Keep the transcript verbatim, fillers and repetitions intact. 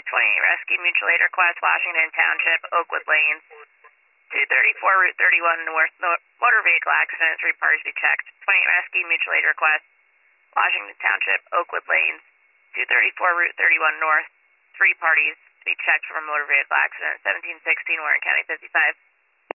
twenty, Rescue Mutual Aid Request, Washington Township, Oakwood Lanes. two thirty-four, Route thirty-one North, no- motor vehicle accident, three parties to be checked. twenty, Rescue Mutual Aid Request, Washington Township, Oakwood Lanes. two thirty-four, Route thirty-one North, three parties to be checked from a motor vehicle accident. seventeen sixteen, Warren County fifty-five.